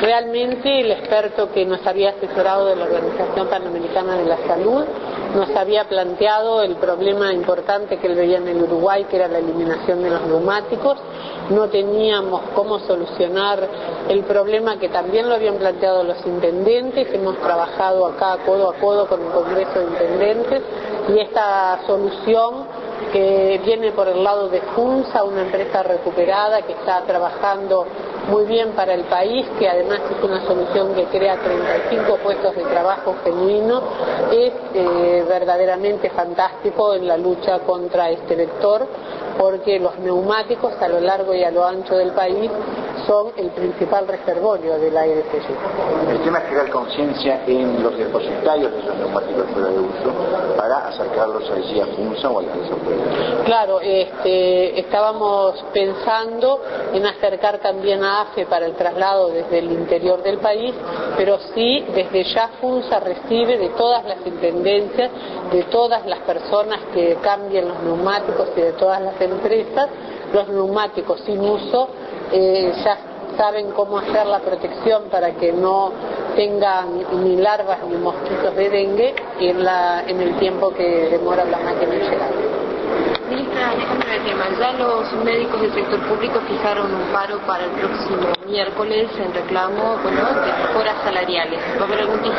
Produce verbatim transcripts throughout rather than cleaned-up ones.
Realmente el experto que nos había asesorado de la Organización Panamericana de la Salud nos había planteado el problema importante que él veía en el Uruguay, que era la eliminación de los neumáticos. No teníamos cómo solucionar el problema que también lo habían planteado los intendentes. Hemos trabajado acá codo a codo con el Congreso de Intendentes y esta solución que viene por el lado de FUNSA, una empresa recuperada que está trabajando muy bien para el país, que además es una solución que crea treinta y cinco puestos de trabajo genuinos, es eh, verdaderamente fantástico en la lucha contra este vector, porque los neumáticos a lo largo y a lo ancho del país son el principal reservorio del aire fallecido. El tema es crear conciencia en los depositarios de esos neumáticos fuera de uso para acercarlos allí a FUNSA o a la empresa. Claro, este, estábamos pensando en acercar también a AFE para el traslado desde el interior del país, pero sí, desde ya FUNSA recibe de todas las intendencias, de todas las personas que cambien los neumáticos y de todas las empresas, los neumáticos sin uso, eh, ya saben cómo hacer la protección para que no tengan ni larvas ni mosquitos de dengue en, la, en el tiempo que demora la máquina en llegar. Ministra, déjame de tema, ya los médicos del sector público fijaron un paro para el próximo miércoles en reclamo, bueno, de mejoras salariales. ¿Va a haber algún tipo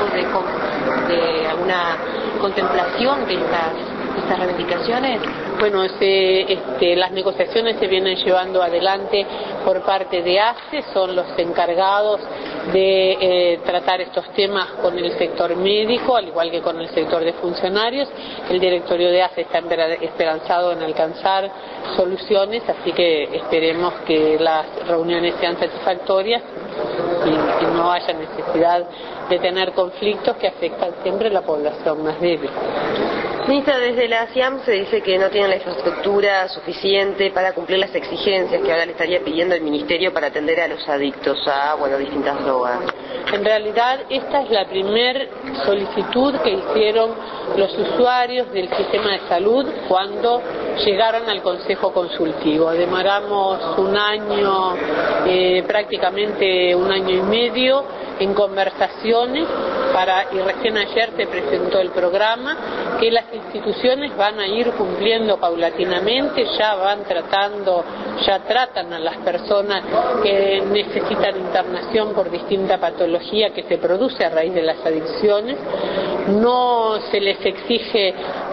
de, de alguna contemplación de estas, de estas reivindicaciones? Bueno, este, este, las negociaciones se vienen llevando adelante por parte de ACE, son los encargados de eh, tratar estos temas con el sector médico, al igual que con el sector de funcionarios. El directorio de ACE está esperanzado en alcanzar soluciones, así que esperemos que las reuniones sean satisfactorias y, y no haya necesidad de tener conflictos que afectan siempre a la población más débil. Ministra, desde la CIAM se dice que no tienen la infraestructura suficiente para cumplir las exigencias que ahora le estaría pidiendo el Ministerio para atender a los adictos a, bueno, distintas drogas. En realidad, esta es la primer solicitud que hicieron los usuarios del sistema de salud cuando llegaron al Consejo Consultivo. Demoramos un año, eh, prácticamente un año y medio, en conversaciones para, y recién ayer se presentó el programa que las instituciones van a ir cumpliendo paulatinamente, ya van tratando, ya tratan a las personas que necesitan internación por distinta patología que se produce a raíz de las adicciones. No se les exige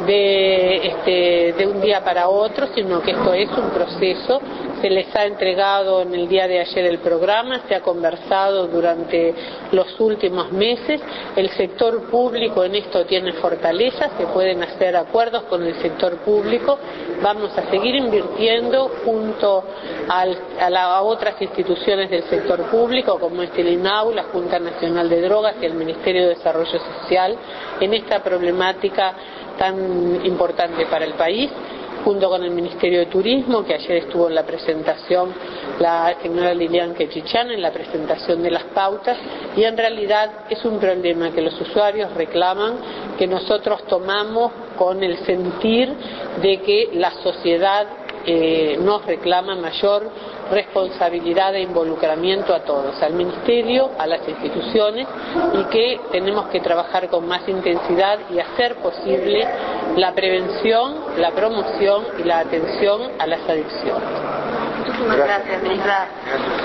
de, este, de un día para otro, sino que esto es un proceso. Se les ha entregado en el día de ayer el programa, se ha conversado durante los últimos meses. El sector público en esto tiene fortaleza, se pueden hacer acuerdos con el sector público. Vamos a seguir invirtiendo junto al, a, la, a otras instituciones del sector público, como es el INAU, la Junta Nacional de Drogas y el Ministerio de Desarrollo Social, en esta problemática tan importante para el país, junto con el Ministerio de Turismo, que ayer estuvo en la presentación la señora Lilian Quechichán, en la presentación de las pautas, y en realidad es un problema que los usuarios reclaman, que nosotros tomamos con el sentir de que la sociedad eh, nos reclama mayor responsabilidad e involucramiento a todos, al Ministerio, a las instituciones, y que tenemos que trabajar con más intensidad y hacer posible la prevención, la promoción y la atención a las adicciones. Muchísimas gracias, ministra.